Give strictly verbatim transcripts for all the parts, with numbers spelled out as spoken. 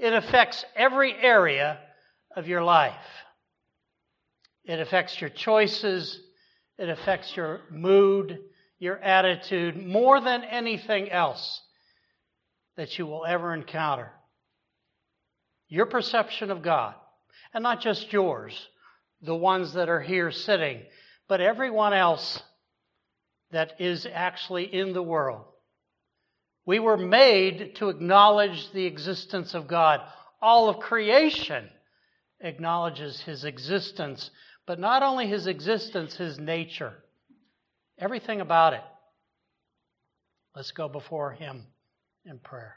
It affects every area of your life. It affects your choices. It affects your mood, your attitude, more than anything else that you will ever encounter. Your perception of God, and not just yours, the ones that are here sitting, but everyone else that is actually in the world. We were made to acknowledge the existence of God. All of creation acknowledges His existence, but not only His existence, His nature. Everything about it. Let's go before Him in prayer.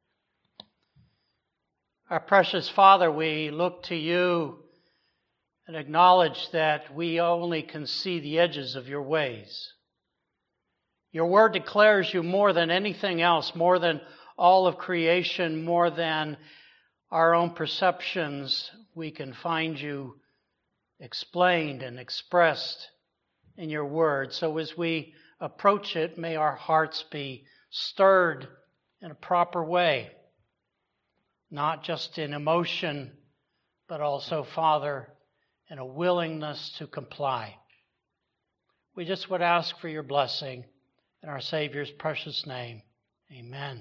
Our precious Father, we look to You and acknowledge that we only can see the edges of Your ways. Your Word declares You more than anything else, more than all of creation, more than our own perceptions. We can find You explained and expressed in Your Word. So as we approach it, may our hearts be stirred in a proper way, not just in emotion, but also, Father, in a willingness to comply. We just would ask for Your blessing in our Savior's precious name. Amen.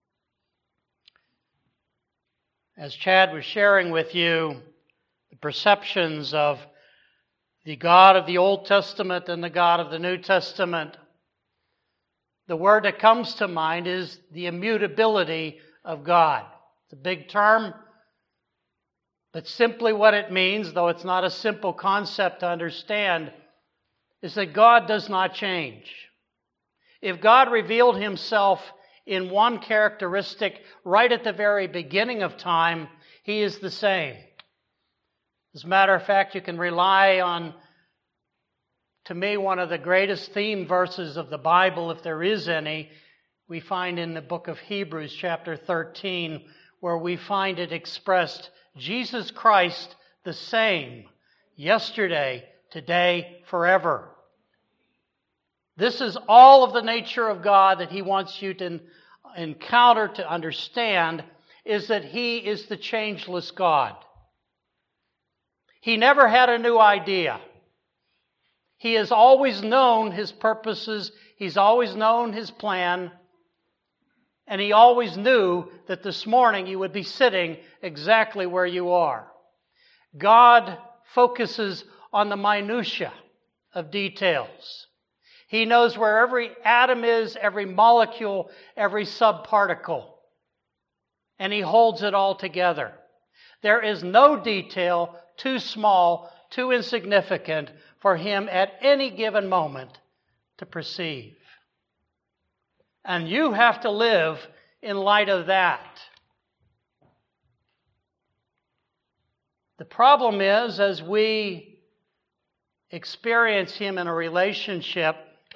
As Chad was sharing with you the perceptions of the God of the Old Testament and the God of the New Testament, the word that comes to mind is the immutability of God. It's a big term, but simply what it means, though it's not a simple concept to understand, is that God does not change. If God revealed Himself in one characteristic right at the very beginning of time, He is the same. As a matter of fact, you can rely on, to me, one of the greatest theme verses of the Bible, if there is any, we find in the book of Hebrews, chapter thirteen, where we find it expressed, Jesus Christ the same, yesterday, today, forever. This is all of the nature of God that He wants you to encounter, to understand, is that He is the changeless God. He never had a new idea. He has always known His purposes. He's always known His plan. And He always knew that this morning you would be sitting exactly where you are. God focuses on the minutia of details. He knows where every atom is, every molecule, every subparticle. And He holds it all together. There is no detail too small, too insignificant for Him at any given moment to perceive. And you have to live in light of that. The problem is, as we experience Him in a relationship,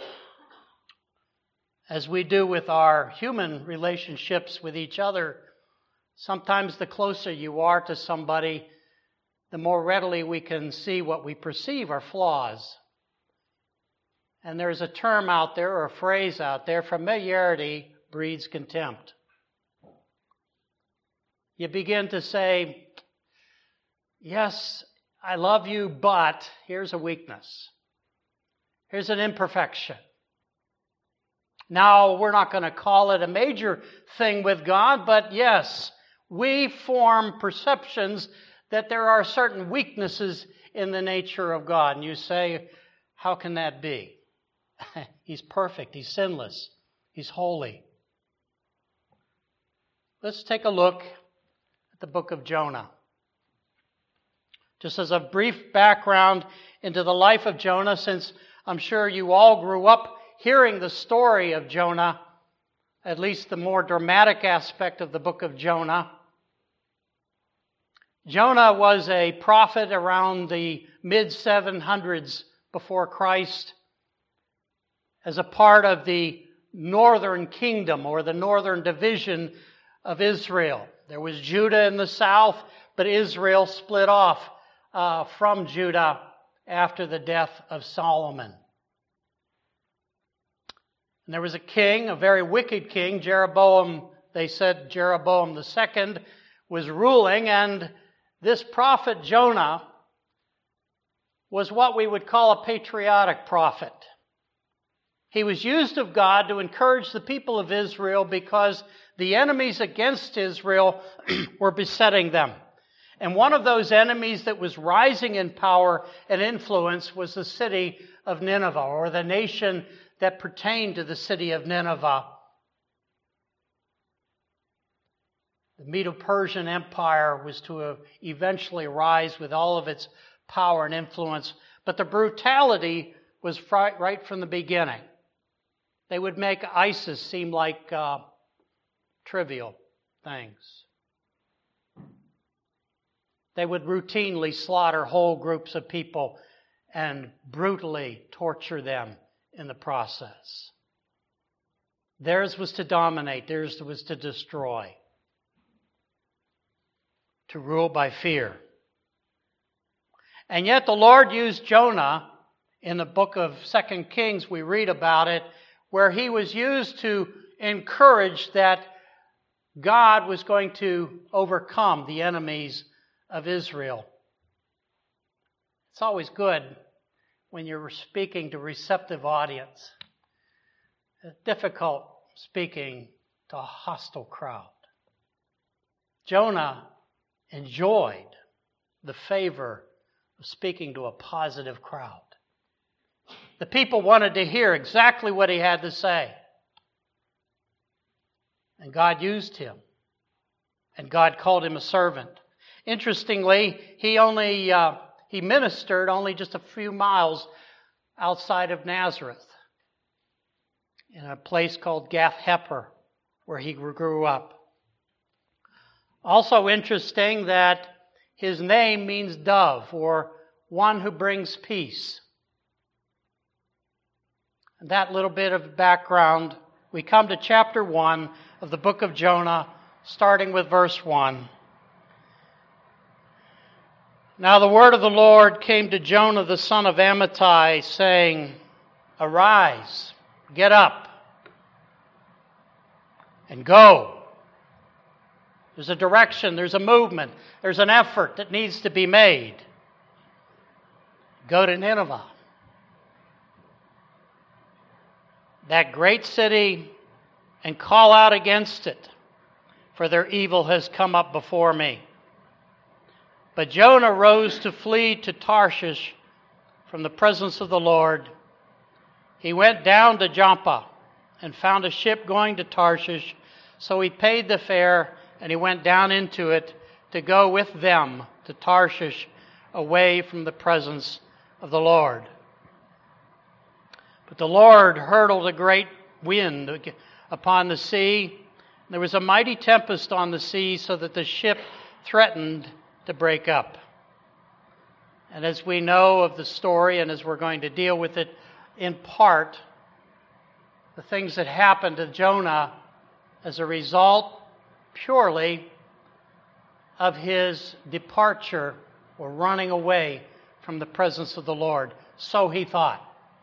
as we do with our human relationships with each other, sometimes the closer you are to somebody, the more readily we can see what we perceive are flaws. And there's a term out there, or a phrase out there, familiarity breeds contempt. You begin to say, yes, I love you, but here's a weakness. Here's an imperfection. Now, we're not going to call it a major thing with God, but yes, we form perceptions that there are certain weaknesses in the nature of God. And you say, how can that be? He's perfect. He's sinless. He's holy. Let's take a look at the book of Jonah. Just as a brief background into the life of Jonah, since I'm sure you all grew up hearing the story of Jonah, at least the more dramatic aspect of the book of Jonah. Jonah was a prophet around the mid seven hundreds before Christ as a part of the northern kingdom or the northern division of Israel. There was Judah in the south, but Israel split off uh, from Judah after the death of Solomon. And there was a king, a very wicked king, Jeroboam, they said Jeroboam the second, was ruling, and this prophet Jonah was what we would call a patriotic prophet. He was used of God to encourage the people of Israel because the enemies against Israel were besetting them. And one of those enemies that was rising in power and influence was the city of Nineveh, or the nation that pertained to the city of Nineveh. The Medo-Persian Empire was to eventually rise with all of its power and influence, but the brutality was right from the beginning. They would make ISIS seem like uh, trivial things. They would routinely slaughter whole groups of people and brutally torture them in the process. Theirs was to dominate. Theirs was to destroy. To rule by fear. And yet the Lord used Jonah in the book of Second Kings. We read about it, where he was used to encourage that God was going to overcome the enemies of Israel. It's always good when you're speaking to a receptive audience. It's difficult speaking to a hostile crowd. Jonah enjoyed the favor of speaking to a positive crowd. The people wanted to hear exactly what he had to say. And God used him. And God called him a servant. Interestingly, he only uh, he ministered only just a few miles outside of Nazareth, in a place called Gath-Hepher, where he grew up. Also interesting that his name means dove, or one who brings peace. And that little bit of background, we come to chapter one of the book of Jonah, starting with verse one. Now the word of the Lord came to Jonah the son of Amittai, saying, Arise, get up, and go. There's a direction, there's a movement, there's an effort that needs to be made. Go to Nineveh, that great city, and call out against it, for their evil has come up before me. But Jonah rose to flee to Tarshish from the presence of the Lord. He went down to Joppa and found a ship going to Tarshish, so he paid the fare and he went down into it to go with them to Tarshish, away from the presence of the Lord. But the Lord hurled a great wind upon the sea. There was a mighty tempest on the sea, so that the ship threatened to break up. And as we know of the story, and as we're going to deal with it in part, the things that happened to Jonah as a result purely of his departure or running away from the presence of the Lord. So he thought.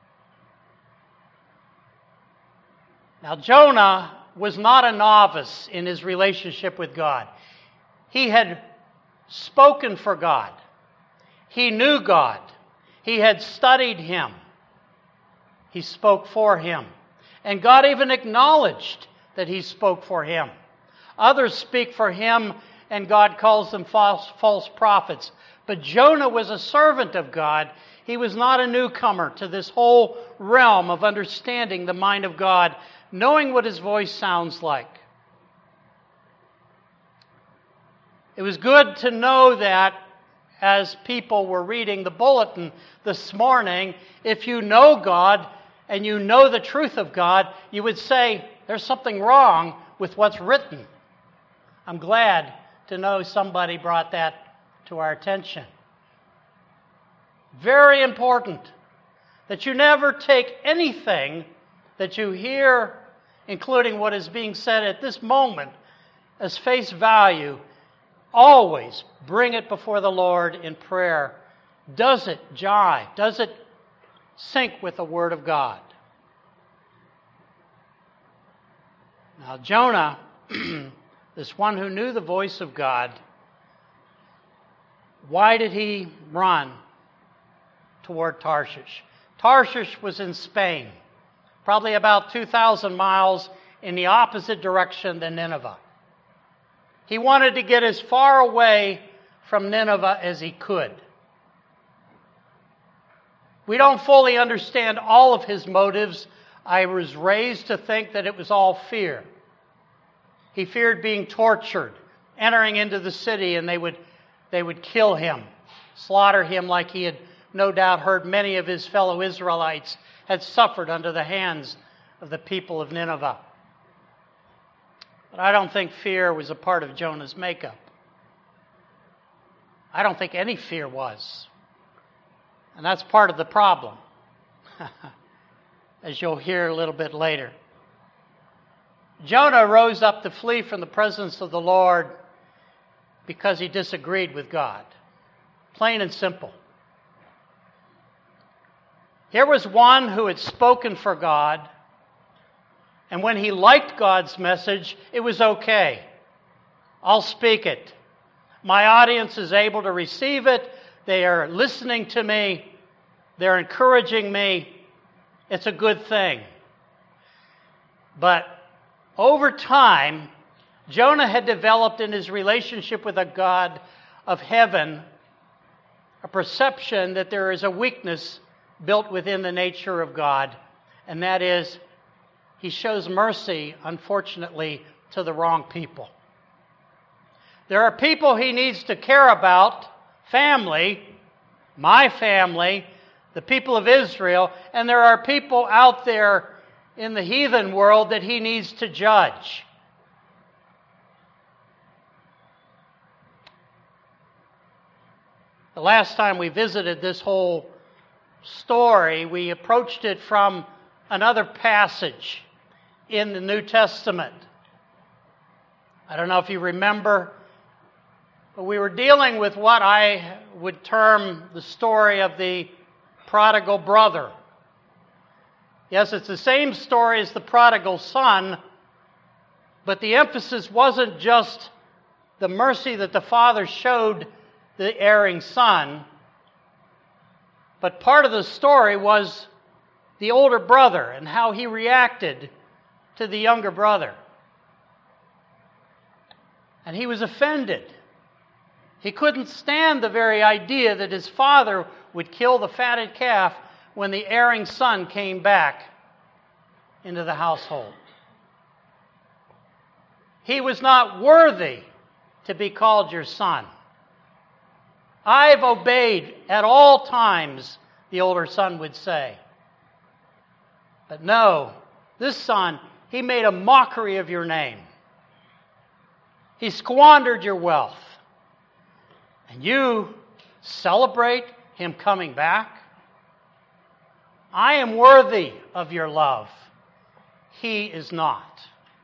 Now, Jonah was not a novice in his relationship with God. He had spoken for God. He knew God. He had studied Him. He spoke for Him. And God even acknowledged that He spoke for Him. Others speak for Him, and God calls them false, false prophets. But Jonah was a servant of God. He was not a newcomer to this whole realm of understanding the mind of God, knowing what His voice sounds like. It was good to know that as people were reading the bulletin this morning, if you know God and you know the truth of God, you would say, there's something wrong with what's written. I'm glad to know somebody brought that to our attention. Very important that you never take anything that you hear, including what is being said at this moment, as face value. Always bring it before the Lord in prayer. Does it jive? Does it sync with the Word of God? Now, Jonah this one who knew the voice of God, why did he run toward Tarshish? Tarshish was in Spain, probably about two thousand miles in the opposite direction than Nineveh. He wanted to get as far away from Nineveh as he could. We don't fully understand all of his motives. I was raised to think that it was all fear. He feared being tortured, entering into the city, and they would, they would kill him, slaughter him like he had no doubt heard many of his fellow Israelites had suffered under the hands of the people of Nineveh. But I don't think fear was a part of Jonah's makeup. I don't think any fear was. And that's part of the problem, as you'll hear a little bit later. Jonah rose up to flee from the presence of the Lord because he disagreed with God. Plain and simple. Here was one who had spoken for God, and when he liked God's message, it was okay. I'll speak it. My audience is able to receive it. They are listening to me. They're encouraging me. It's a good thing. But over time, Jonah had developed in his relationship with a God of heaven a perception that there is a weakness built within the nature of God, and that is, he shows mercy, unfortunately, to the wrong people. There are people he needs to care about, family, my family, the people of Israel, and there are people out there in the heathen world that he needs to judge. The last time we visited this whole story, we approached it from another passage in the New Testament. I don't know if you remember, but we were dealing with what I would term the story of the prodigal brother. Yes, it's the same story as the prodigal son, but the emphasis wasn't just the mercy that the father showed the erring son, but part of the story was the older brother and how he reacted to the younger brother. And he was offended. He couldn't stand the very idea that his father would kill the fatted calf when the erring son came back into the household. He was not worthy to be called your son. I've obeyed at all times, the older son would say. But no, this son, he made a mockery of your name. He squandered your wealth. And you celebrate him coming back? I am worthy of your love. He is not.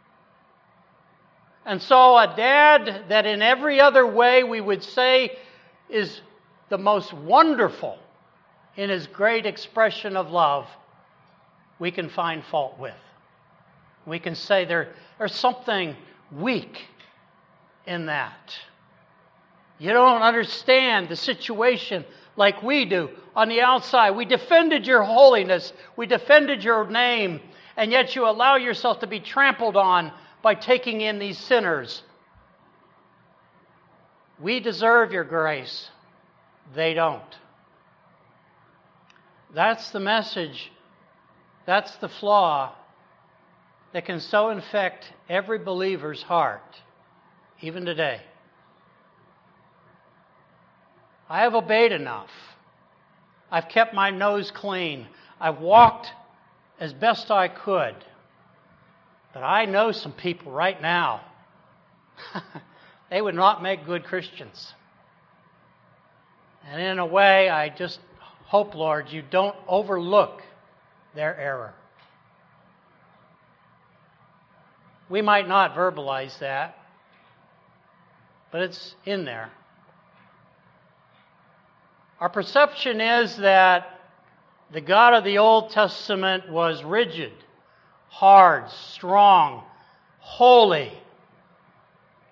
And so a dad that in every other way we would say is the most wonderful in his great expression of love, we can find fault with. We can say there, there's something weak in that. You don't understand the situation like we do on the outside. We defended your holiness. We defended your name. And yet you allow yourself to be trampled on by taking in these sinners. We deserve your grace. They don't. That's the message. That's the flaw that can so infect every believer's heart, even today. I have obeyed enough. I've kept my nose clean. I've walked as best I could. But I know some people right now, they would not make good Christians. And in a way, I just hope, Lord, you don't overlook their error. We might not verbalize that, but it's in there. Our perception is that the God of the Old Testament was rigid, hard, strong, holy.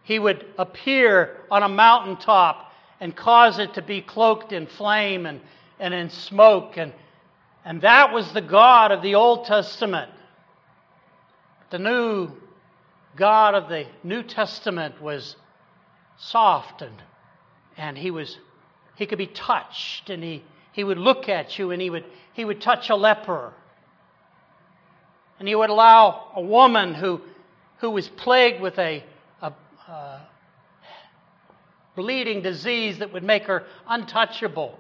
He would appear on a mountaintop and cause it to be cloaked in flame and, and in smoke. And, and that was the God of the Old Testament. The new God of the New Testament was soft, and and he was he could be touched, and he, he would look at you, and he would he would touch a leper. And he would allow a woman who who was plagued with a, a, a bleeding disease that would make her untouchable.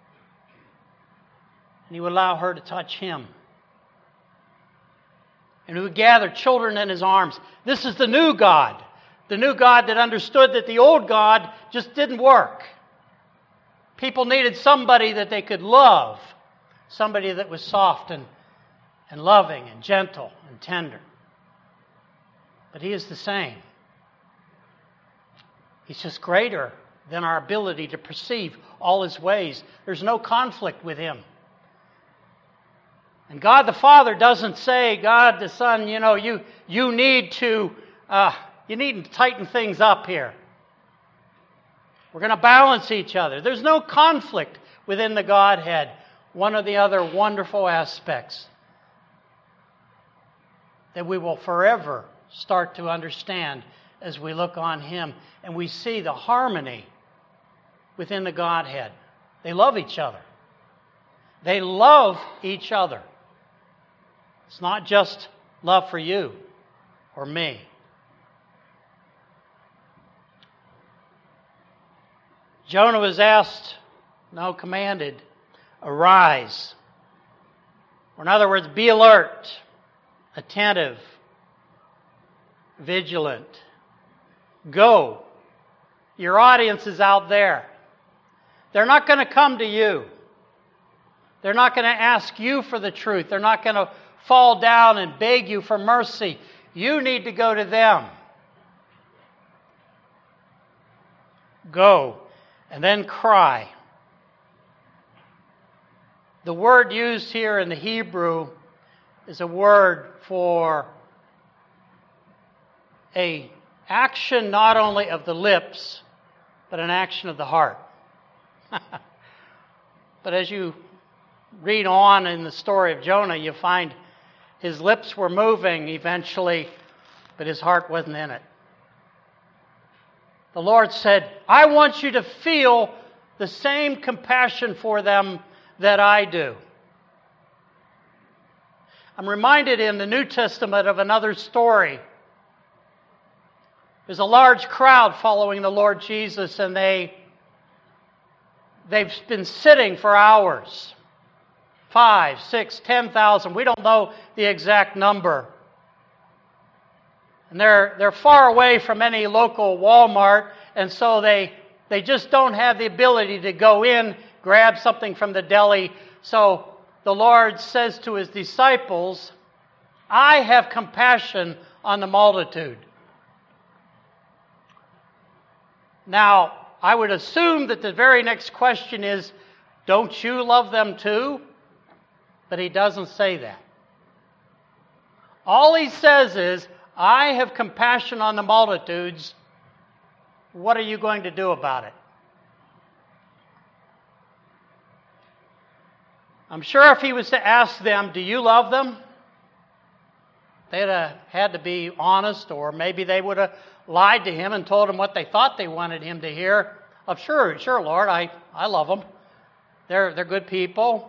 And he would allow her to touch him. And he would gather children in his arms. This is the new God. The new God that understood that the old God just didn't work. People needed somebody that they could love. Somebody that was soft and, and loving and gentle and tender. But he is the same. He's just greater than our ability to perceive all his ways. There's no conflict with him. And God the Father doesn't say, God the Son, you know, you you need to uh, you need to tighten things up here. We're going to balance each other. There's no conflict within the Godhead. One of the other wonderful aspects that we will forever start to understand as we look on him and we see the harmony within the Godhead. They love each other. They love each other. It's not just love for you or me. Jonah was asked, no, commanded, arise. Or in other words, be alert, attentive, vigilant. Go. Your audience is out there. They're not going to come to you. They're not going to ask you for the truth. They're not going to fall down and beg you for mercy. You need to go to them. Go, and then cry. The word used here in the Hebrew is a word for an action not only of the lips, but an action of the heart. But as you read on in the story of Jonah, you find his lips were moving eventually, but his heart wasn't in it. The Lord said, I want you to feel the same compassion for them that I do. I'm reminded in the New Testament of another story. There's a large crowd following the Lord Jesus, and they, they've been sitting for hours. Five, six, ten thousand. We don't know the exact number. And they're they're far away from any local Walmart, and so they they just don't have the ability to go in, grab something from the deli. So the Lord says to his disciples, I have compassion on the multitude. Now, I would assume that the very next question is, don't you love them too? But he doesn't say that. All he says is, I have compassion on the multitudes. What are you going to do about it? I'm sure if he was to ask them, do you love them? They'd have had to be honest, or maybe they would have lied to him and told him what they thought they wanted him to hear. Of sure, sure, Lord, I, I love them. They're, they're good people.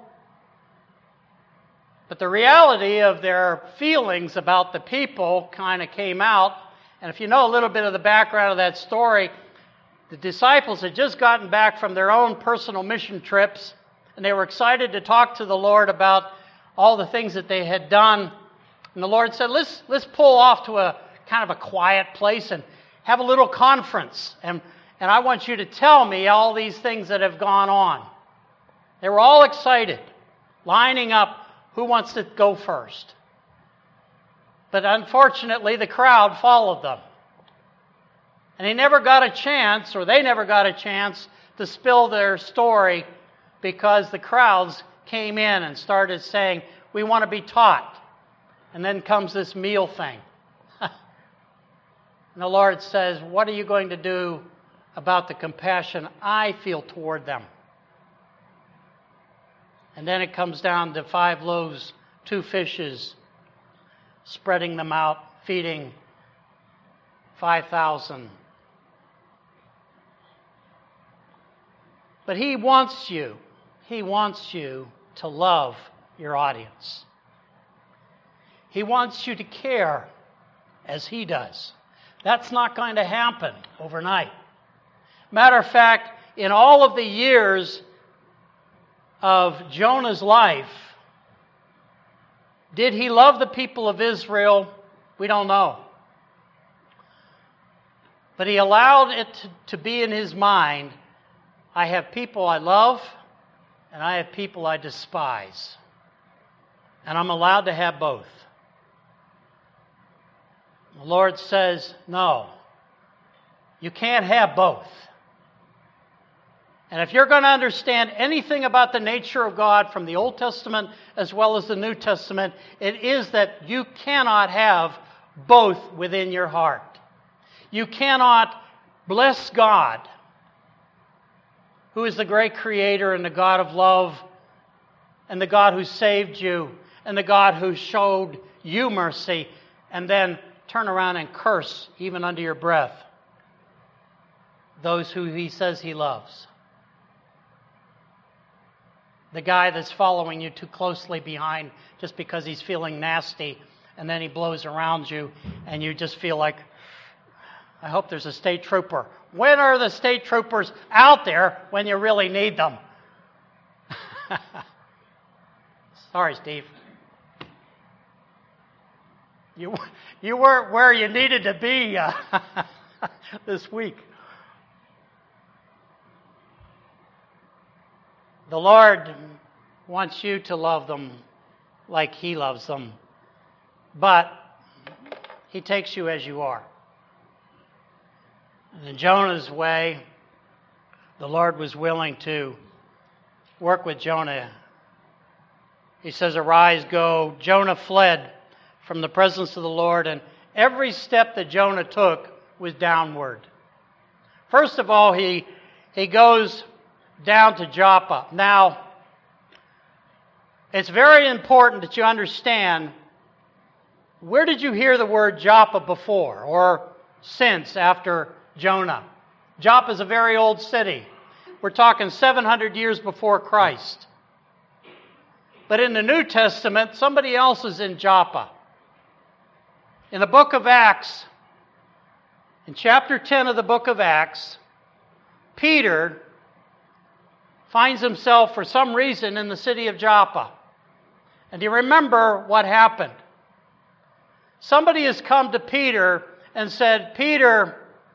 But the reality of their feelings about the people kind of came out. And if you know a little bit of the background of that story, the disciples had just gotten back from their own personal mission trips, and they were excited to talk to the Lord about all the things that they had done. And the Lord said, let's, let's pull off to a kind of a quiet place and have a little conference. And, and I want you to tell me all these things that have gone on. They were all excited, lining up. Who wants to go first? But unfortunately, the crowd followed them. And he never got a chance, or they never got a chance, to spill their story because the crowds came in and started saying, we want to be taught. And then comes this meal thing. And the Lord says, what are you going to do about the compassion I feel toward them? And then it comes down to five loaves, two fishes, spreading them out, feeding five thousand. But he wants you, he wants you to love your audience. He wants you to care as he does. That's not going to happen overnight. Matter of fact, in all of the years of Jonah's life, did he love the people of Israel? We don't know. But he allowed it to, to be in his mind, I have people I love, and I have people I despise. And I'm allowed to have both. The Lord says, no, you can't have both. And if you're going to understand anything about the nature of God from the Old Testament as well as the New Testament, it is that you cannot have both within your heart. You cannot bless God, who is the great creator and the God of love, and the God who saved you, and the God who showed you mercy, and then turn around and curse, even under your breath, those who he says he loves. The guy that's following you too closely behind just because he's feeling nasty, and then he blows around you, and you just feel like, I hope there's a state trooper. When are the state troopers out there when you really need them? Sorry, Steve. You, you weren't where you needed to be uh, this week. The Lord wants you to love them like he loves them, but he takes you as you are. And in Jonah's way, the Lord was willing to work with Jonah. He says, arise, go. Jonah fled from the presence of the Lord, and every step that Jonah took was downward. First of all, he, he goes down to Joppa. Now, it's very important that you understand, where did you hear the word Joppa before or since after Jonah? Joppa is a very old city. We're talking seven hundred years before Christ. But in the New Testament, somebody else is in Joppa. In the book of Acts, in chapter ten of the book of Acts, Peter finds himself for some reason in the city of Joppa. And do you remember what happened? Somebody has come to Peter and said, Peter,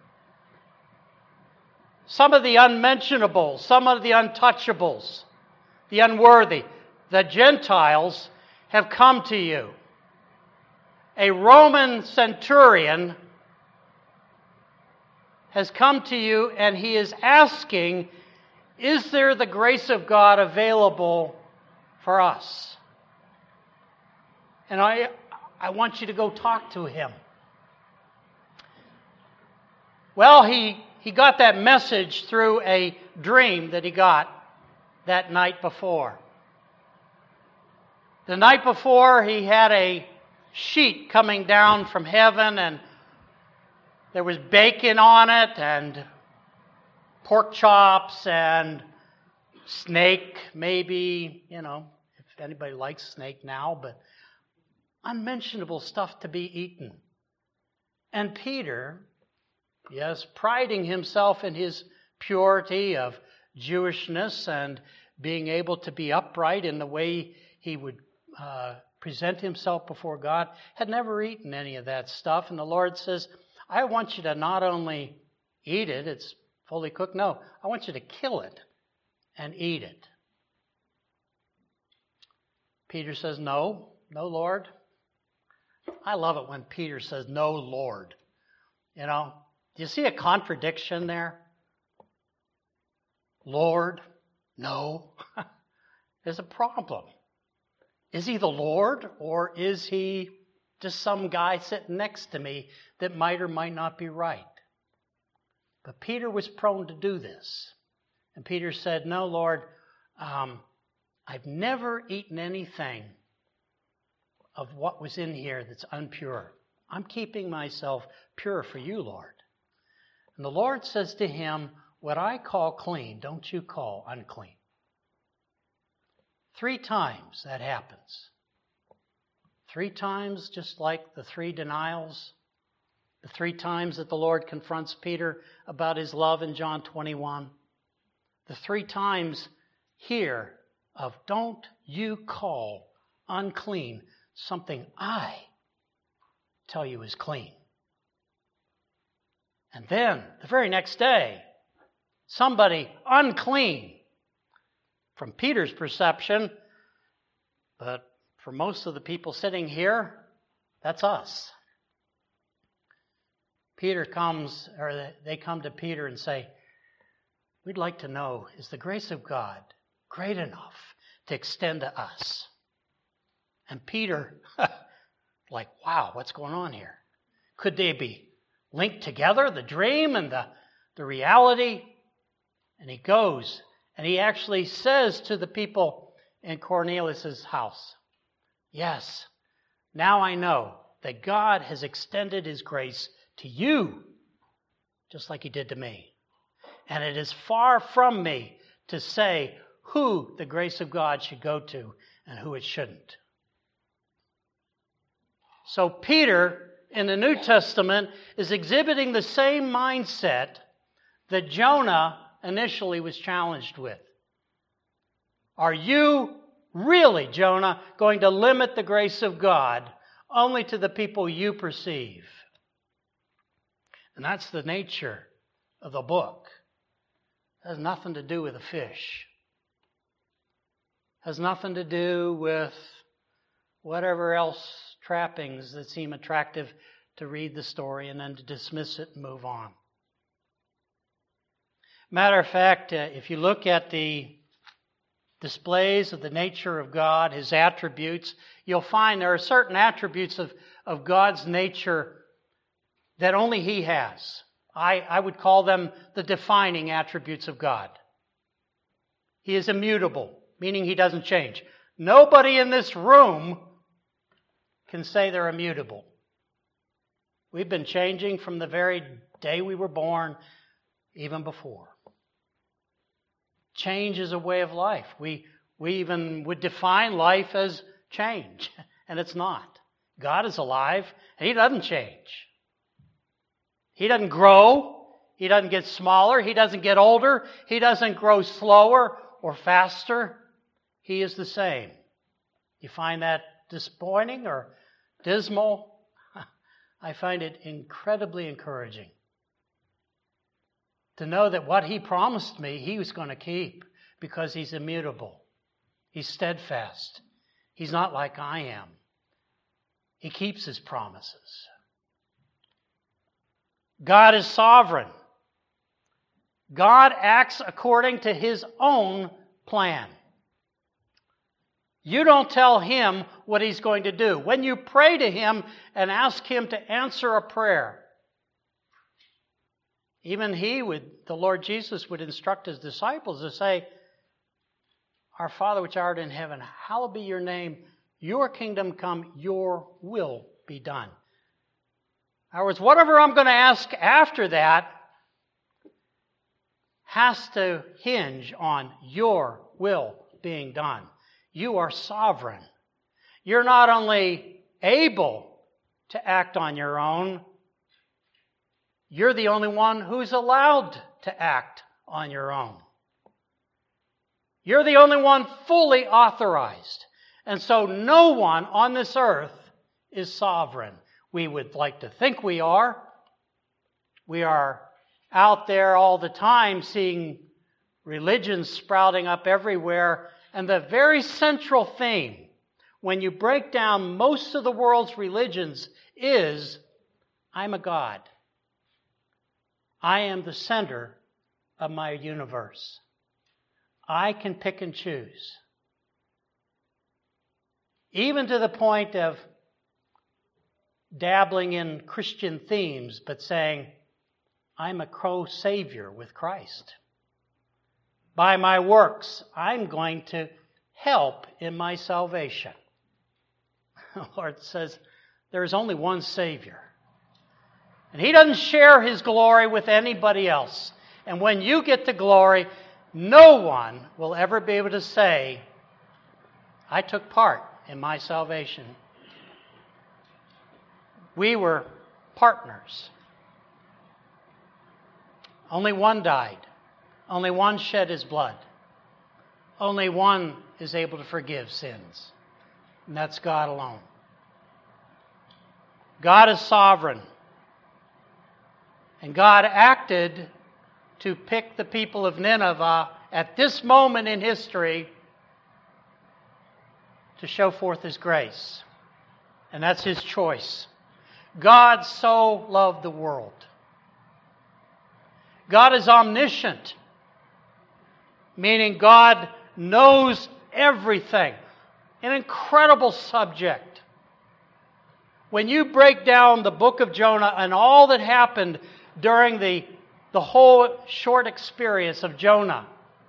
some of the unmentionables, some of the untouchables, the unworthy, the Gentiles have come to you. A Roman centurion has come to you and he is asking, is there the grace of God available for us? And I, I want you to go talk to him. Well, he, he got that message through a dream that he got that night before. The night before, he had a sheet coming down from heaven, and there was bacon on it, and pork chops, and snake, maybe, you know, if anybody likes snake now, but unmentionable stuff to be eaten. And Peter, yes, priding himself in his purity of Jewishness and being able to be upright in the way he would uh, present himself before God, had never eaten any of that stuff. And the Lord says, I want you to not only eat it, it's fully cooked, no, I want you to kill it and eat it. Peter says, no, no, Lord. I love it when Peter says, no, Lord. You know, do you see a contradiction there? Lord, no. There's a problem. Is he the Lord or is he Just some guy sitting next to me that might or might not be right. But Peter was prone to do this. And Peter said, no, Lord, um, I've never eaten anything of what was in here that's impure. I'm keeping myself pure for you, Lord. And the Lord says to him, what I call clean, don't you call unclean. Three times that happens. Three times, just like the three denials. The three times that the Lord confronts Peter about his love in John twenty-one. The three times here of don't you call unclean something I tell you is clean. And then, the very next day, somebody unclean, from Peter's perception, but for most of the people sitting here, that's us. Peter comes, or they come to Peter and say, we'd like to know, is the grace of God great enough to extend to us? And Peter, like, wow, what's going on here? Could they be linked together, the dream and the, the reality? And he goes, and he actually says to the people in Cornelius' house, yes, now I know that God has extended his grace to you, just like he did to me. And it is far from me to say who the grace of God should go to and who it shouldn't. So Peter, in the New Testament, is exhibiting the same mindset that Jonah initially was challenged with. Are you really, Jonah, going to limit the grace of God only to the people you perceive? And that's the nature of the book. It has nothing to do with a fish. It has nothing to do with whatever else trappings that seem attractive to read the story and then to dismiss it and move on. Matter of fact, uh, if you look at the displays of the nature of God, his attributes, you'll find there are certain attributes of, of God's nature that only he has. I, I would call them the defining attributes of God. He is immutable, meaning he doesn't change. Nobody in this room can say they're immutable. We've been changing from the very day we were born, even before. Change is a way of life. We, we even would define life as change, and it's not. God is alive, and he doesn't change. He doesn't grow. He doesn't get smaller. He doesn't get older. He doesn't grow slower or faster. He is the same. You find that disappointing or dismal? I find it incredibly encouraging to know that what he promised me, he was going to keep because he's immutable. He's steadfast. He's not like I am. He keeps his promises. God is sovereign. God acts according to his own plan. You don't tell him what he's going to do. When you pray to him and ask him to answer a prayer, even he would, the Lord Jesus would instruct his disciples to say, Our Father which art in heaven, hallowed be your name, your kingdom come, your will be done. In other words, whatever I'm going to ask after that has to hinge on your will being done. You are sovereign. You're not only able to act on your own, you're the only one who's allowed to act on your own. You're the only one fully authorized. And so no one on this earth is sovereign. We would like to think we are. We are out there all the time seeing religions sprouting up everywhere. And the very central theme, when you break down most of the world's religions, is, I'm a God. I am the center of my universe. I can pick and choose. Even to the point of dabbling in Christian themes, but saying, I'm a co-savior with Christ. By my works, I'm going to help in my salvation. The Lord says, there is only one Savior. And He doesn't share His glory with anybody else. And when you get the glory, no one will ever be able to say, I took part in my salvation. We were partners. Only one died. Only one shed his blood. Only one is able to forgive sins. And that's God alone. God is sovereign. And God acted to pick the people of Nineveh at this moment in history to show forth His grace. And that's His choice. God so loved the world. God is omniscient, meaning God knows everything. An incredible subject. When you break down the book of Jonah and all that happened during the, the whole short experience of Jonah,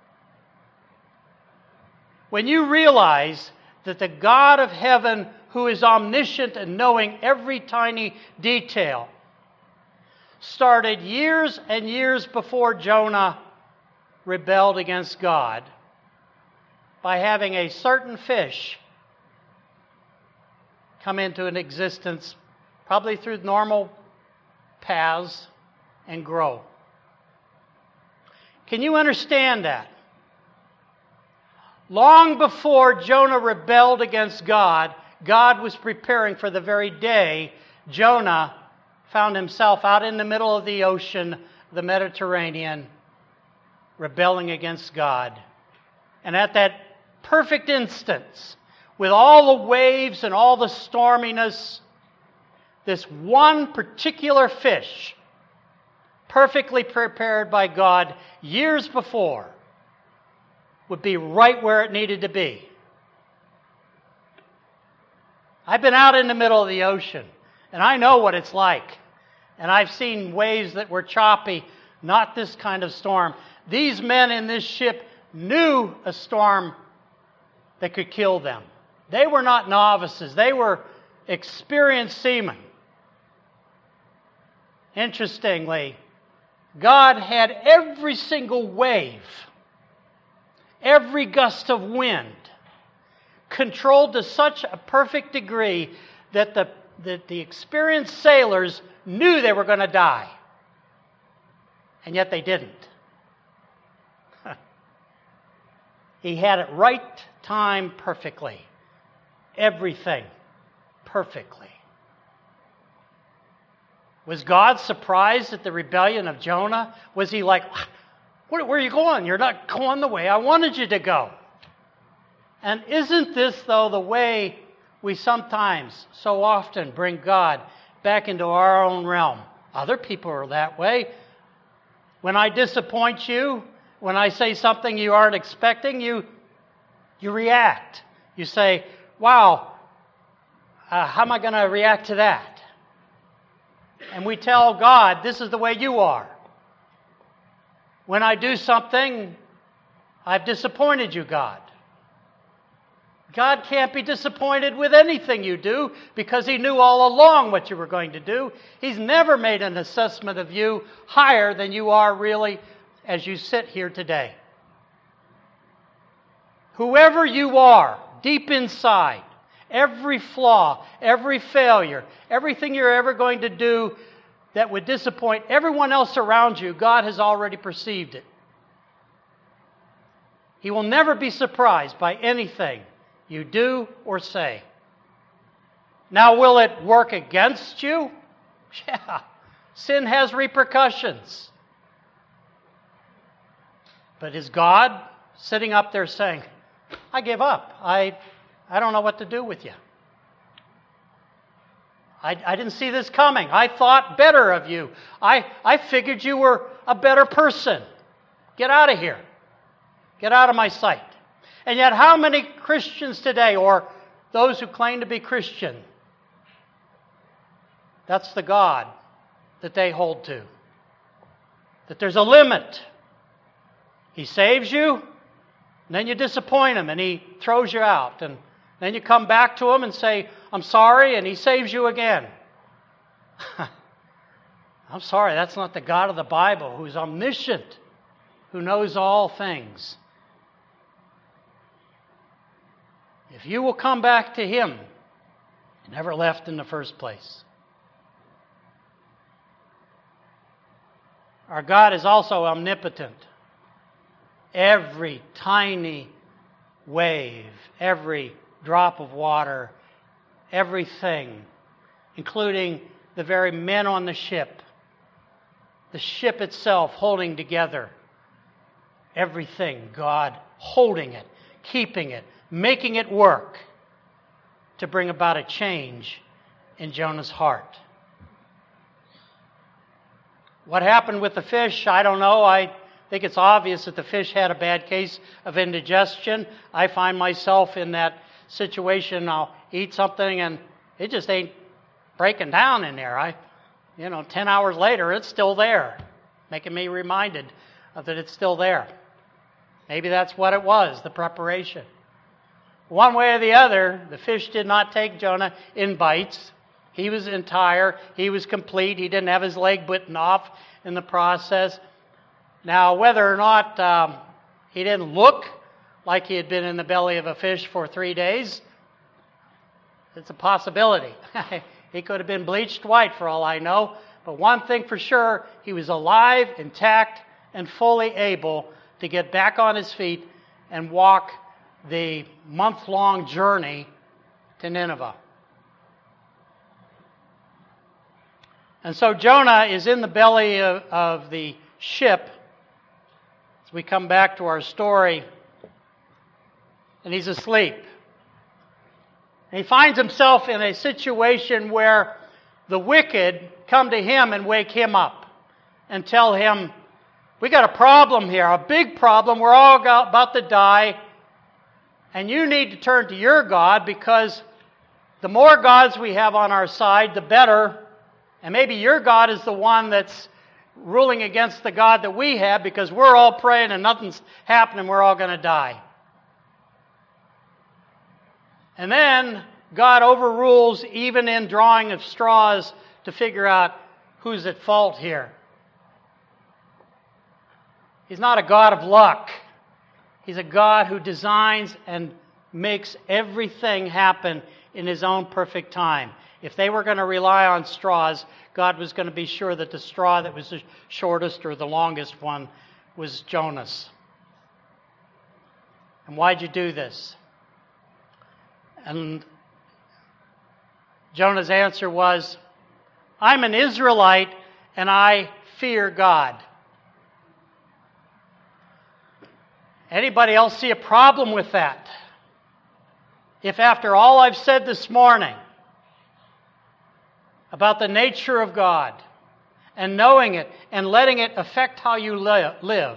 when you realize that the God of heaven, who is omniscient and knowing every tiny detail, started years and years before Jonah rebelled against God by having a certain fish come into an existence, probably through normal paths, and grow. Can you understand that? Long before Jonah rebelled against God, God was preparing for the very day Jonah found himself out in the middle of the ocean, the Mediterranean, rebelling against God. And at that perfect instance, with all the waves and all the storminess, this one particular fish, perfectly prepared by God years before, would be right where it needed to be. I've been out in the middle of the ocean, and I know what it's like. And I've seen waves that were choppy, not this kind of storm. These men in this ship knew a storm that could kill them. They were not novices. They were experienced seamen. Interestingly, God had every single wave, every gust of wind, controlled to such a perfect degree that the, that the experienced sailors knew they were going to die. And yet they didn't. He had it right time perfectly. Everything perfectly. Was God surprised at the rebellion of Jonah? Was He like, where, where are you going? You're not going the way I wanted you to go. And isn't this, though, the way we sometimes, so often, bring God back into our own realm? Other people are that way. When I disappoint you, when I say something you aren't expecting, you, you react. You say, wow, uh, how am I going to react to that? And we tell God, this is the way you are. When I do something, I've disappointed you, God. God can't be disappointed with anything you do because He knew all along what you were going to do. He's never made an assessment of you higher than you are really as you sit here today. Whoever you are, deep inside, every flaw, every failure, everything you're ever going to do that would disappoint everyone else around you, God has already perceived it. He will never be surprised by anything you do or say. Now, will it work against you? Yeah. Sin has repercussions. But is God sitting up there saying, I give up. I, I don't know what to do with you. I, I didn't see this coming. I thought better of you. I, I figured you were a better person. Get out of here. Get out of my sight. And yet how many Christians today, or those who claim to be Christian, That's the God that they hold to. That there's a limit. He saves you, and then you disappoint Him, and He throws you out. And then you come back to Him and say, I'm sorry, and He saves you again. I'm sorry, that's not the God of the Bible, who's omniscient, who knows all things. If you will come back to Him, you never left in the first place. Our God is also omnipotent. Every tiny wave, every drop of water, everything, including the very men on the ship, the ship itself holding together, everything, God holding it, keeping it, making it work to bring about a change in Jonah's heart. What happened with the fish, I don't know. I think it's obvious that the fish had a bad case of indigestion. I find myself in that situation. I'll eat something and it just ain't breaking down in there. I, you know, ten hours later, it's still there, making me reminded of that it's still there. Maybe that's what it was, the preparation. One way or the other, the fish did not take Jonah in bites. He was entire. He was complete. He didn't have his leg bitten off in the process. Now, whether or not um, he didn't look like he had been in the belly of a fish for three days, it's a possibility. He could have been bleached white for all I know. But one thing for sure, he was alive, intact, and fully able to get back on his feet and walk the month-long journey to Nineveh. And so Jonah is in the belly of, of the ship as we come back to our story, and he's asleep. And he finds himself in a situation where the wicked come to him and wake him up and tell him, we got a problem here, a big problem. We're all about to die, and you need to turn to your God, because the more gods we have on our side, the better. And maybe your God is the one that's ruling against the God that we have, because we're all praying and nothing's happening. We're all going to die. And then God overrules even in drawing of straws to figure out who's at fault here. He's not a God of luck. He's a God who designs and makes everything happen in His own perfect time. If they were going to rely on straws, God was going to be sure that the straw that was the shortest or the longest one was Jonah's. And why'd you do this? And Jonah's answer was, I'm an Israelite and I fear God. Anybody else see a problem with that? If after all I've said this morning about the nature of God and knowing it and letting it affect how you live,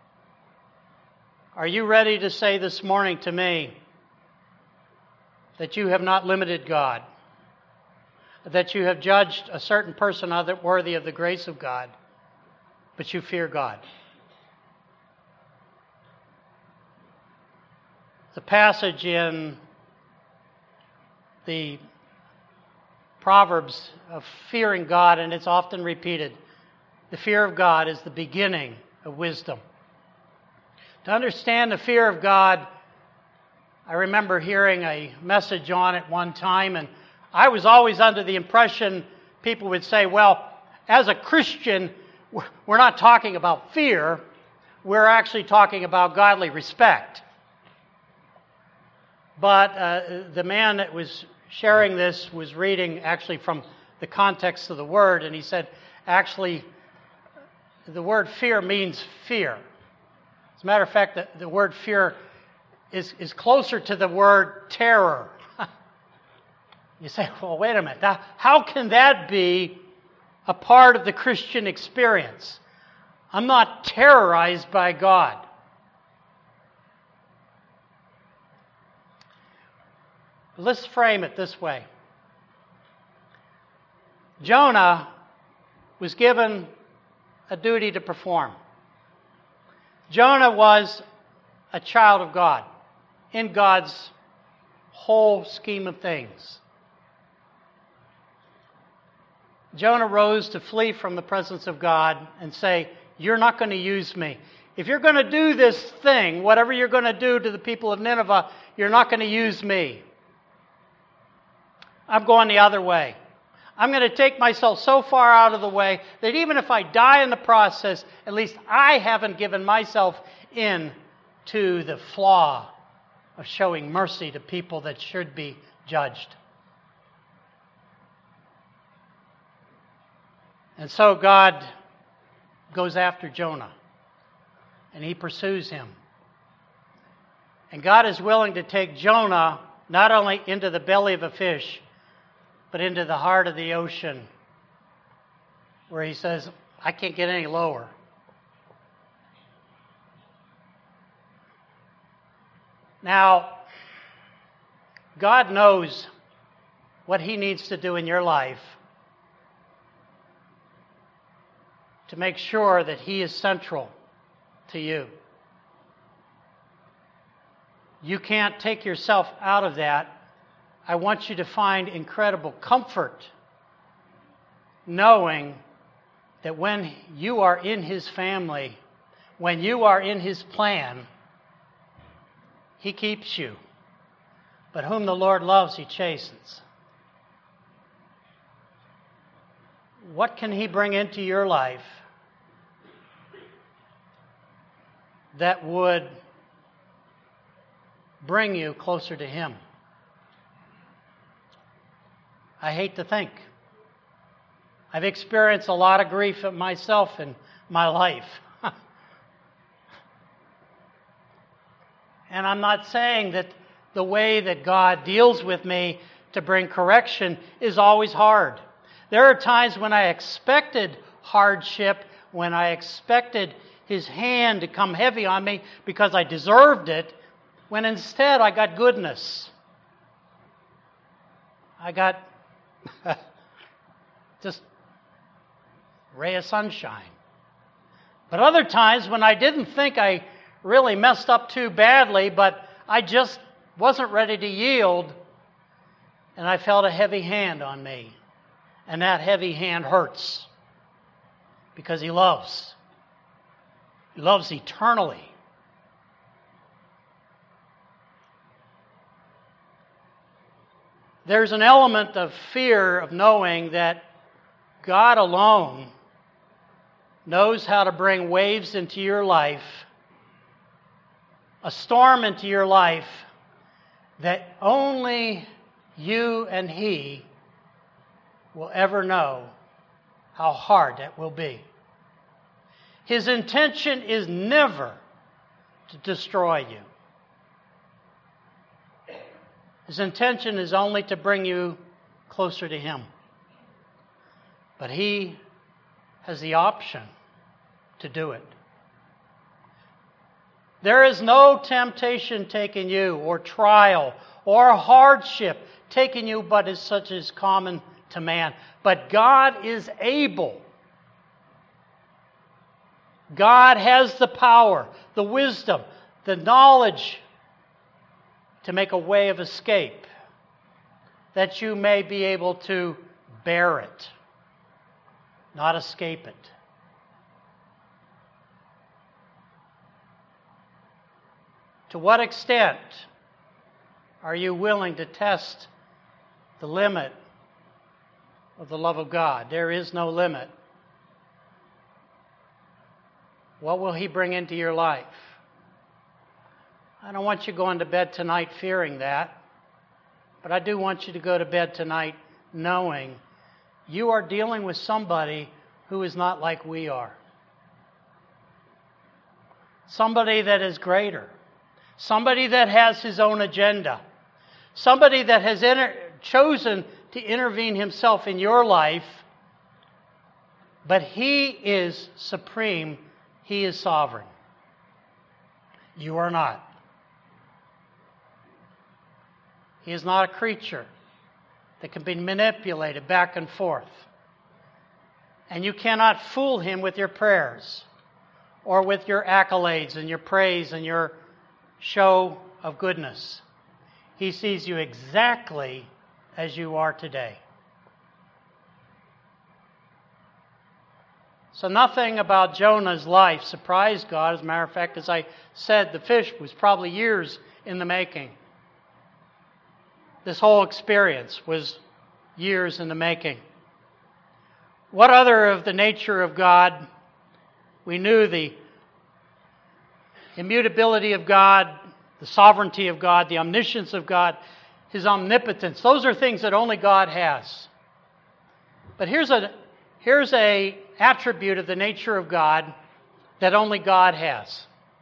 are you ready to say this morning to me that you have not limited God, that you have judged a certain person worthy of the grace of God, but you fear God? The passage in the Proverbs of fearing God, and it's often repeated. The fear of God is the beginning of wisdom. To understand the fear of God, I remember hearing a message on it one time, and I was always under the impression people would say, well, as a Christian, we're not talking about fear, we're actually talking about godly respect. But uh, the man that was sharing this was reading actually from the context of the word, and he said, actually, the word fear means fear. As a matter of fact, the, the word fear is, is closer to the word terror. You say, well, wait a minute. Now, how can that be a part of the Christian experience? I'm not terrorized by God. Let's frame it this way. Jonah was given a duty to perform. Jonah was a child of God in God's whole scheme of things. Jonah rose to flee from the presence of God and say, "You're not going to use me. If you're going to do this thing, whatever you're going to do to the people of Nineveh, you're not going to use me. I'm going the other way. I'm going to take myself so far out of the way that even if I die in the process, at least I haven't given myself in to the flaw of showing mercy to people that should be judged." And so God goes after Jonah, and he pursues him. And God is willing to take Jonah not only into the belly of a fish, but into the heart of the ocean, where he says, "I can't get any lower." Now, God knows what He needs to do in your life to make sure that He is central to you. You can't take yourself out of that. I want you to find incredible comfort knowing that when you are in His family, when you are in His plan, He keeps you. But whom the Lord loves, He chastens. What can He bring into your life that would bring you closer to Him? I hate to think. I've experienced a lot of grief myself in my life. And I'm not saying that the way that God deals with me to bring correction is always hard. There are times when I expected hardship, when I expected His hand to come heavy on me because I deserved it, when instead I got goodness. I got just ray of sunshine. But other times when I didn't think I really messed up too badly, but I just wasn't ready to yield, and I felt a heavy hand on me. And that heavy hand hurts because He loves. He loves eternally. There's an element of fear of knowing that God alone knows how to bring waves into your life, a storm into your life that only you and He will ever know how hard that will be. His intention is never to destroy you. His intention is only to bring you closer to Him. But He has the option to do it. There is no temptation taking you, or trial, or hardship taking you, but is such as common to man. But God is able. God has the power, the wisdom, the knowledge to make a way of escape, that you may be able to bear it, not escape it. To what extent are you willing to test the limit of the love of God? There is no limit. What will He bring into your life? I don't want you going to bed tonight fearing that, but I do want you to go to bed tonight knowing you are dealing with somebody who is not like we are. Somebody that is greater. Somebody that has His own agenda. Somebody that has inter- chosen to intervene Himself in your life, but He is supreme. He is sovereign. You are not. He is not a creature that can be manipulated back and forth. And you cannot fool him with your prayers or with your accolades and your praise and your show of goodness. He sees you exactly as you are today. So nothing about Jonah's life surprised God. As a matter of fact, as I said, the fish was probably years in the making. This whole experience was years in the making. What other of the nature of God? We knew the immutability of God, the sovereignty of God, the omniscience of God, His omnipotence. Those are things that only God has. But here's a here's a attribute of the nature of God that only God has.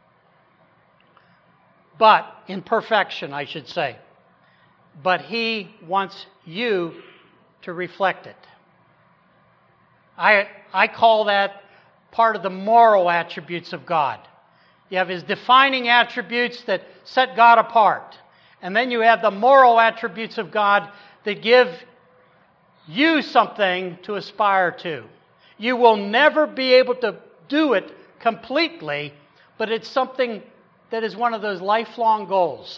But in perfection, I should say. But He wants you to reflect it. I, I call that part of the moral attributes of God. You have His defining attributes that set God apart. And then you have the moral attributes of God that give you something to aspire to. You will never be able to do it completely, but it's something that is one of those lifelong goals.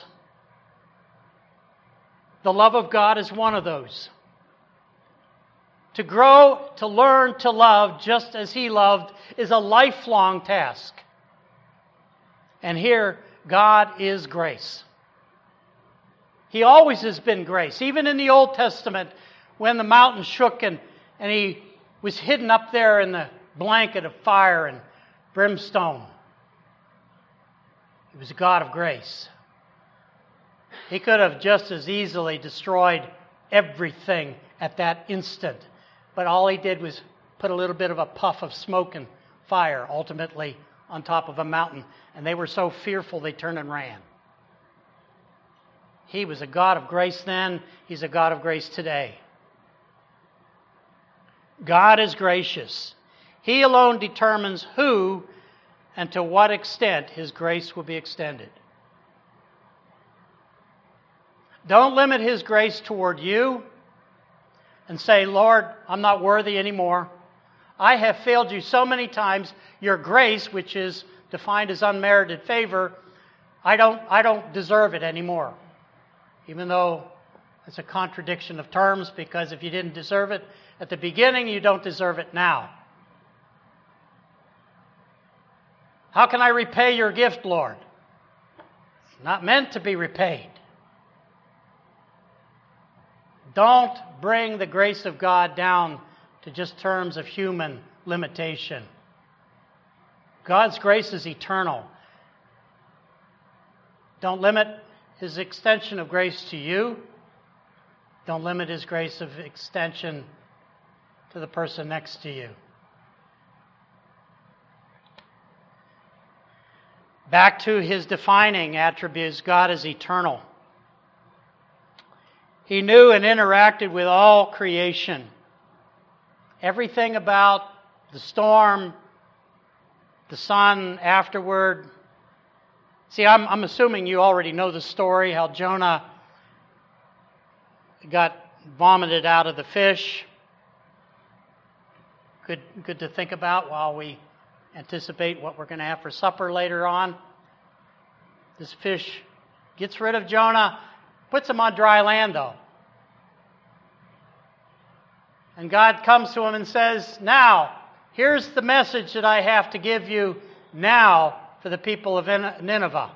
The love of God is one of those. To grow, to learn, to love just as He loved is a lifelong task. And here, God is grace. He always has been grace. Even in the Old Testament, when the mountain shook and, and He was hidden up there in the blanket of fire and brimstone. He was a God of grace. He could have just as easily destroyed everything at that instant. But all He did was put a little bit of a puff of smoke and fire ultimately on top of a mountain. And they were so fearful they turned and ran. He was a God of grace then. He's a God of grace today. God is gracious. He alone determines who and to what extent His grace will be extended. Don't limit His grace toward you and say, Lord, I'm not worthy anymore. I have failed you so many times. Your grace, which is defined as unmerited favor, I don't, I don't deserve it anymore. Even though it's a contradiction of terms, because if you didn't deserve it at the beginning, you don't deserve it now. How can I repay your gift, Lord? It's not meant to be repaid. Don't bring the grace of God down to just terms of human limitation. God's grace is eternal. Don't limit His extension of grace to you. Don't limit His grace of extension to the person next to you. Back to His defining attributes, God is eternal. He knew and interacted with all creation. Everything about the storm, the sun afterward. See, I'm, I'm assuming you already know the story, how Jonah got vomited out of the fish. Good, good to think about while we anticipate what we're going to have for supper later on. This fish gets rid of Jonah, puts him on dry land, though. And God comes to him and says, now, here's the message that I have to give you now for the people of Nineveh.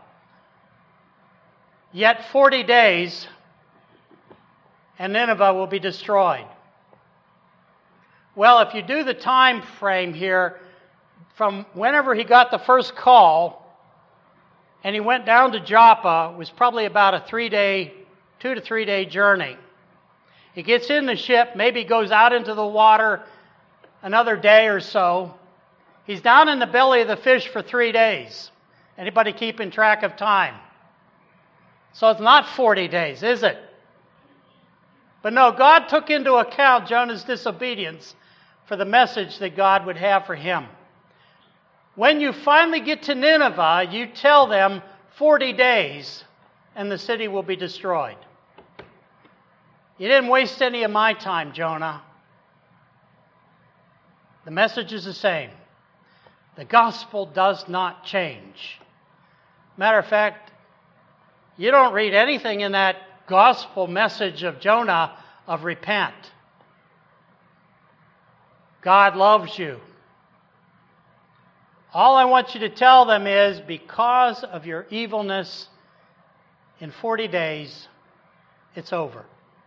Yet forty days, and Nineveh will be destroyed. Well, if you do the time frame here, from whenever he got the first call, and he went down to Joppa, it was probably about a three-day, two to three-day journey. He gets in the ship, maybe goes out into the water another day or so. He's down in the belly of the fish for three days. Anybody keeping track of time? So it's not forty days, is it? But no, God took into account Jonah's disobedience for the message that God would have for him. When you finally get to Nineveh, you tell them forty days and the city will be destroyed. You didn't waste any of my time, Jonah. The message is the same. The gospel does not change. Matter of fact, you don't read anything in that gospel message of Jonah of repent. God loves you. All I want you to tell them is, because of your evilness, in forty days, it's over.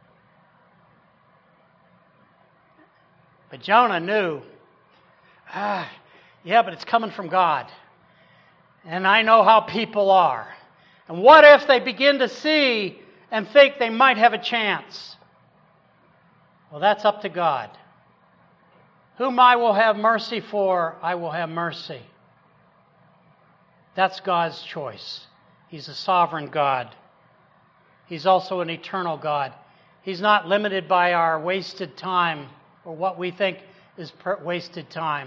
But Jonah knew, ah, yeah, but it's coming from God. And I know how people are. And what if they begin to see and think they might have a chance? Well, that's up to God. Whom I will have mercy for, I will have mercy. That's God's choice. He's a sovereign God. He's also an eternal God. He's not limited by our wasted time or what we think is wasted time.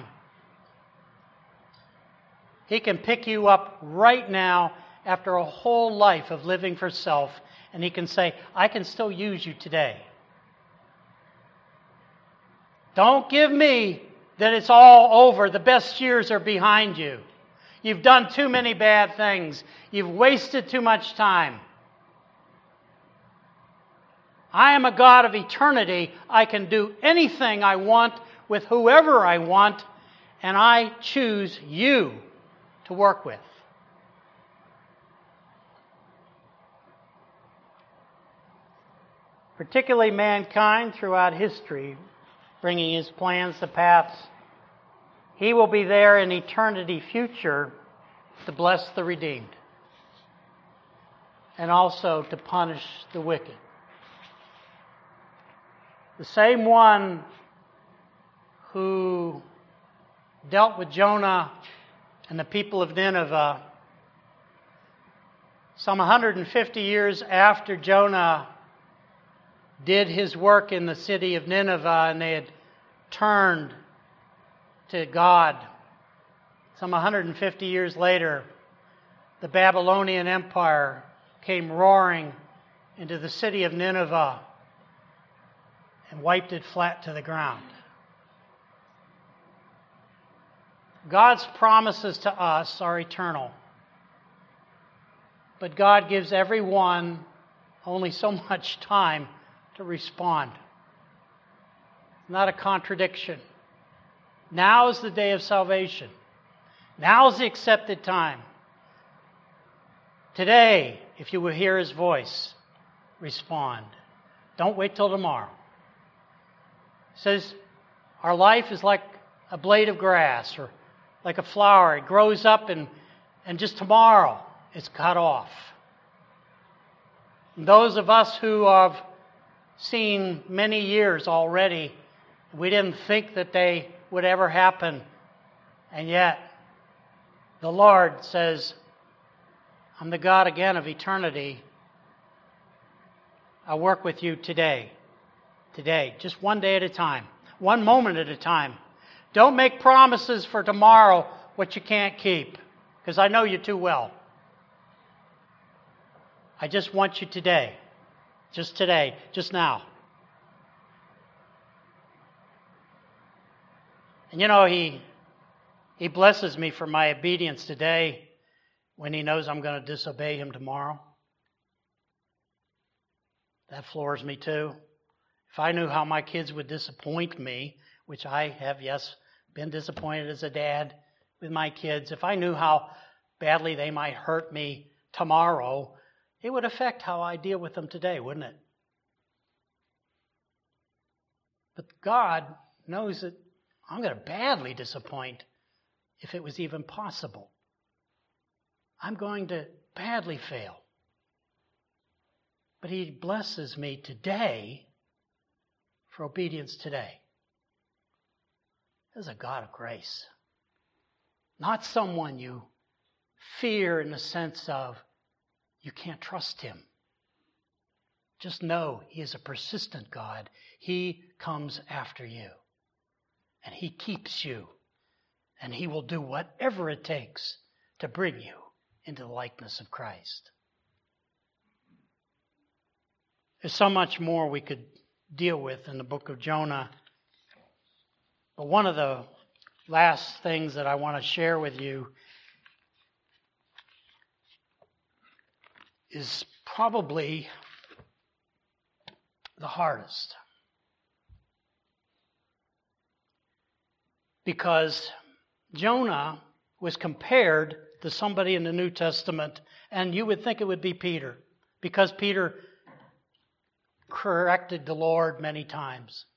He can pick you up right now after a whole life of living for self, and He can say, I can still use you today. Don't give me that it's all over. The best years are behind you. You've done too many bad things. You've wasted too much time. I am a God of eternity. I can do anything I want with whoever I want, and I choose you to work with. Particularly mankind throughout history, bringing His plans to pass. He will be there in eternity future to bless the redeemed and also to punish the wicked. The same one who dealt with Jonah and the people of Nineveh some one hundred fifty years after Jonah did his work in the city of Nineveh and they had turned to God. Some one hundred fifty years later, the Babylonian Empire came roaring into the city of Nineveh and wiped it flat to the ground. God's promises to us are eternal. But God gives everyone only so much time to respond. It's not a contradiction. Now is the day of salvation. Now is the accepted time. Today, if you will hear His voice, respond. Don't wait till tomorrow. It says our life is like a blade of grass or like a flower. It grows up and, and just tomorrow it's cut off. And those of us who have seen many years already, we didn't think that they would ever happen. And yet, the Lord says, I'm the God again of eternity. I'll work with you today. Today. Just one day at a time. One moment at a time. Don't make promises for tomorrow what you can't keep, because I know you too well. I just want you today. Just today. Just now. And you know, He He blesses me for my obedience today when He knows I'm going to disobey Him tomorrow. That floors me too. If I knew how my kids would disappoint me, which I have, yes, been disappointed as a dad with my kids, if I knew how badly they might hurt me tomorrow, it would affect how I deal with them today, wouldn't it? But God knows that I'm going to badly disappoint if it was even possible. I'm going to badly fail. But He blesses me today for obedience today. There's a God of grace. Not someone you fear in the sense of you can't trust Him. Just know He is a persistent God. He comes after you. And He keeps you. And He will do whatever it takes to bring you into the likeness of Christ. There's so much more we could deal with in the book of Jonah. But one of the last things that I want to share with you is probably the hardest. Because Jonah was compared to somebody in the New Testament, and you would think it would be Peter, because Peter corrected the Lord many times,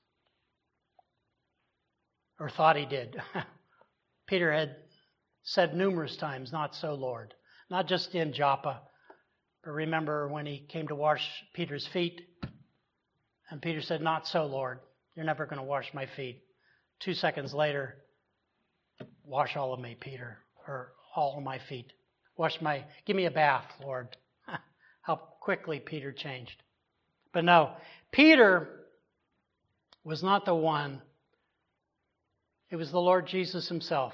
or thought he did. Peter had said numerous times, "Not so, Lord." Not just in Joppa, but remember when he came to wash Peter's feet, and Peter said, "Not so, Lord. You're never going to wash my feet." Two seconds later, "Wash all of me, Peter, or all of my feet. Wash my, give me a bath, Lord." How quickly Peter changed. But no, Peter was not the one. It was the Lord Jesus himself.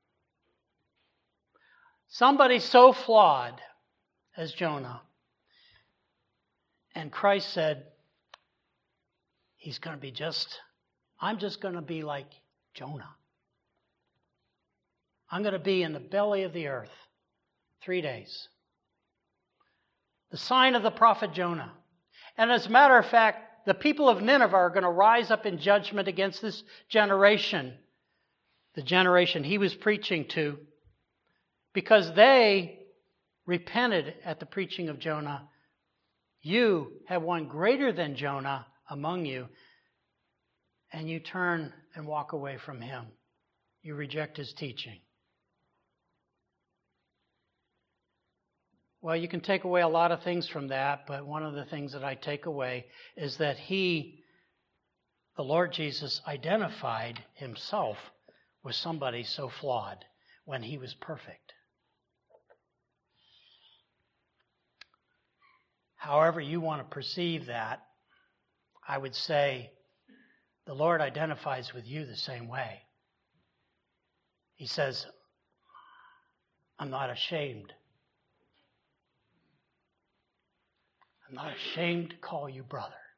Somebody so flawed as Jonah. And Christ said, he's going to be just, I'm just going to be like Jonah. I'm going to be in the belly of the earth three days. The sign of the prophet Jonah. And as a matter of fact, the people of Nineveh are going to rise up in judgment against this generation, the generation he was preaching to, because they repented at the preaching of Jonah. You have one greater than Jonah among you, and you turn and walk away from him. You reject his teaching. Well, you can take away a lot of things from that, but one of the things that I take away is that he, the Lord Jesus, identified himself with somebody so flawed when he was perfect. However you want to perceive that, I would say the Lord identifies with you the same way. He says, I'm not ashamed. I'm not ashamed to call you brother.